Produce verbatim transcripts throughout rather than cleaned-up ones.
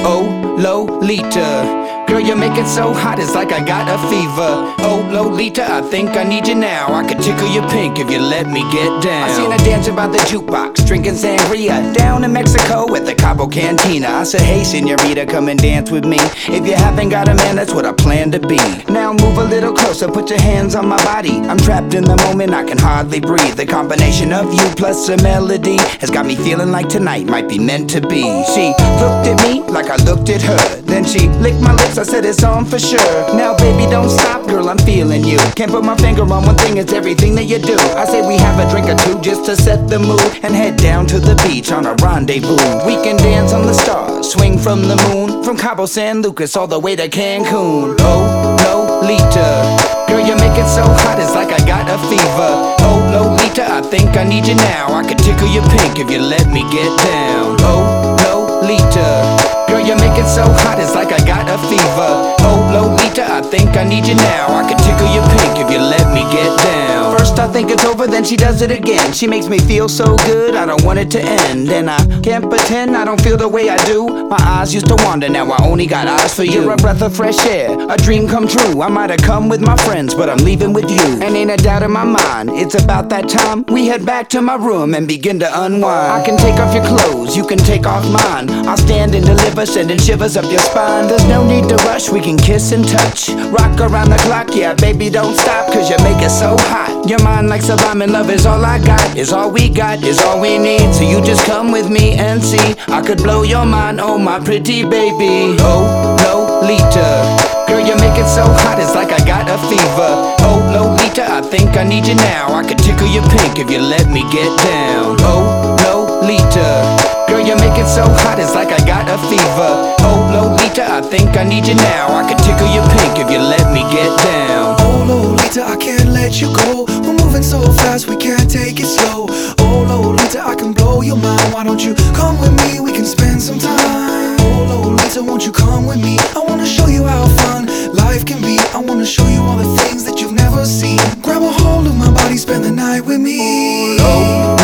Oh, Lolita, girl, you make it so hot, it's like I got a fever. Oh, Lolita, I think I need you now. I could tickle your pink if you let me get down. I seen her dancing by the jukebox, drinking sangria down in Mexico at the Cabo Cantina. I said, hey, senorita, come and dance with me. If you haven't got a man, that's what I plan to be. Now move a little closer, put your hands on my body. I'm trapped in the moment, I can hardly breathe. The combination of you plus a melody has got me feeling like tonight might be meant to be. She looked at me like I looked at her, then she licked my lips, I said it's on for sure. Now baby, don't stop, girl, I'm feeling you. Can't put my finger on one thing, it's everything that you do. I say we have a drink or two just to set the mood, and head down to the beach on a rendezvous. We can dance on the stars, swing from the moon, from Cabo San Lucas all the way to Cancun. Oh, Lolita, girl, you make it so hot, it's like I got a fever. Oh, Lolita, I think I need you now. I could tickle your pink if you let me get down. Oh, Lolita, girl, you make it so hot, it's like I got a fever. Oh, Lolita, I think I need you now. I could tickle your pink if you let me get down. First I think it's over, then she does it again. She makes me feel so good, I don't want it to end. And I can't pretend I don't feel the way I do. My eyes used to wander, now I only got eyes for you. You're a breath of fresh air, a dream come true. I might have come with my friends, but I'm leaving with you. And ain't a doubt in my mind, it's about that time we head back to my room and begin to unwind. I can take off your clothes, you can take off mine. I'll stand and deliver, sending shivers up your spine. There's no need to rush, we can kiss and touch. Rock around the clock, yeah baby, don't stop, cause you make it so hot. Your mind like sublime, and love is all I got, is all we got, is all we need. So you just come with me and see, I could blow your mind, oh my pretty baby. Oh, Lolita, girl, you make it so hot, it's like I got a fever. Oh, Lolita, I think I need you now. I could tickle your pink if you let me get down. Oh, Lolita, girl, you make it so hot, it's like I got a fever. Oh, Lolita, I think I need you now. I could tickle your pink if you let me get down. Oh, Lolita, I can't let you go. We're moving so fast, we can't take it slow. Oh, Lolita, I can blow your mind. Why don't you come with me, we can spend some time. Oh, Lolita, won't you come with me? I wanna show you how fun life can be. I wanna show you all the things that you've never seen. Grab a hold of my body, spend the night with me. Oh,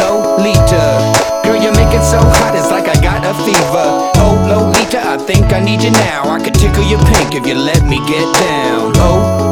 Lolita, girl, you make it so hot, it's like I got a fever. Oh, Lolita, I think I need you now. I could tickle your pink if you let me get down. Oh,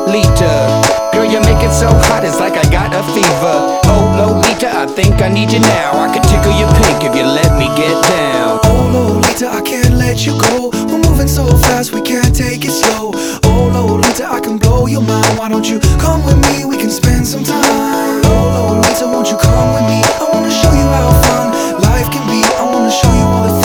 Lolita, girl, you make it so hot, it's like I got a fever. Oh, Lolita, I think I need you now. I could tickle your pink if you let me get down. Oh, Lolita, I can't let you go. We're moving so fast, we can't take it slow. Oh, Lolita, I can blow your mind. Why don't you come with me, we can spend some time. Oh, Lolita, won't you come with me? I wanna show you how fun life can be. I wanna show you all the things